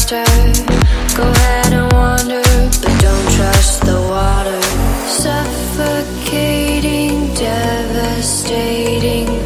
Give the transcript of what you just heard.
faster. Go ahead and wander, but don't trust the water. Suffocating, devastating.